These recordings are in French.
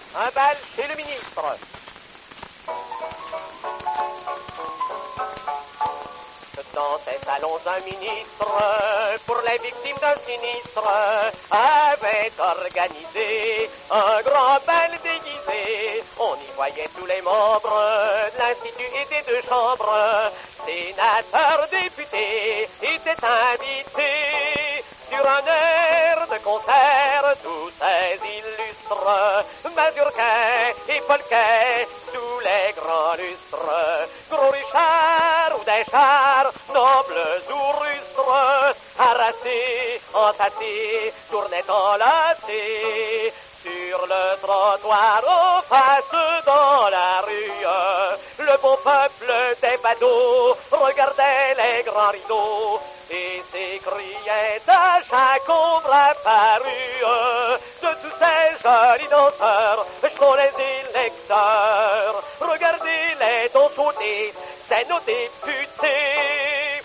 Un bal chez le ministre. Dans ces salons, un ministre, pour les victimes d'un sinistre, avait organisé un grand bal déguisé. On y voyait tous les membres de l'Institut et des deux chambres. Sénateurs, députés étaient invités sur un air de concert. Tous ces illustres, Mazurquin et Folquet, tous les grands lustres, Gros Richard ou Deschards, nobles ou rustres, harassés, entassés, tournaient enlacés. Sur le trottoir, en face dans la rue, le bon peuple des badauds regardait les grands rideaux et s'écriait à chaque ombre apparue: de tous ces jolis danseurs, sont les électeurs. Regardez-les donc sauter, c'est nos députés.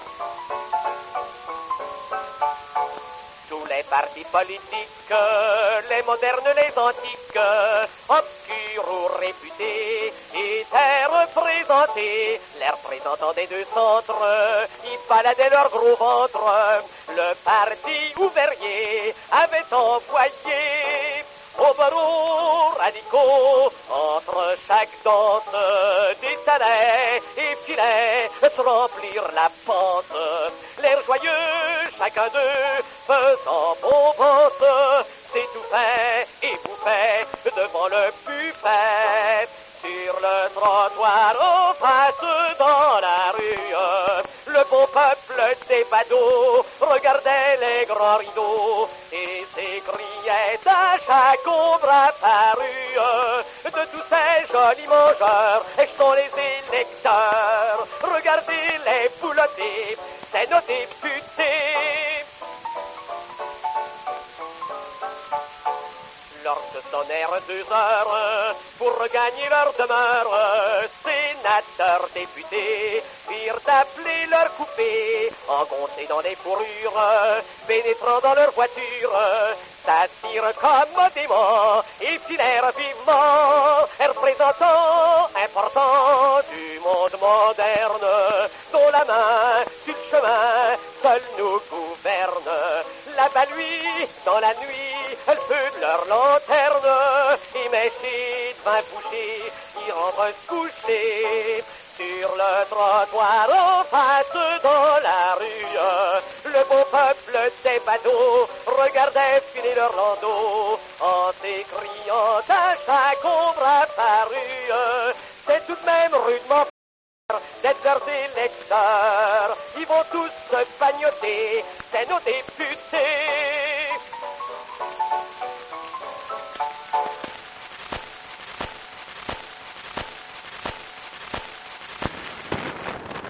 Tous les partis politiques, les modernes, les antiques, obscurs ou réputés, étaient représentés. Les représentants des deux centres y baladaient leur gros ventre. Le parti ouvrier avait envoyé aux barreaux radicaux, entre chaque danse, des salets et filets, se remplir la pente. L'air joyeux, chacun d'eux, faisant bombance, s'étouffait et bouffait devant le buffet. Sur le trottoir, en face dans la rue, le bon peuple des badauds regardait les grands rideaux et s'écriait à chaque ombre apparue: de tous ces jolis mangeurs, sont les électeurs. Regardez-les boulotter, c'est nos députés. Lorsque sonnèrent 2 heures pour regagner leur demeure, sénateurs, députés firent appeler leur coupé, engoncés dans les fourrures, pénétrant dans leur voiture, s'assirent commodément et filèrent vivement, représentants importants du monde moderne, dont la main sur le chemin seul nous gouverne. Là-bas lui, dans la nuit, le feu de leur lanterne, éméchés de vin bouché, y rentrent se coucher. Sur le trottoir, en face dans la rue, le beau peuple des badauds regardait filer leur landau, en s'écriant à chaque ombre apparue: c'est tout de même rudement d'être leurs électeurs. Ils vont tous se pagnoter, c'est nos députés.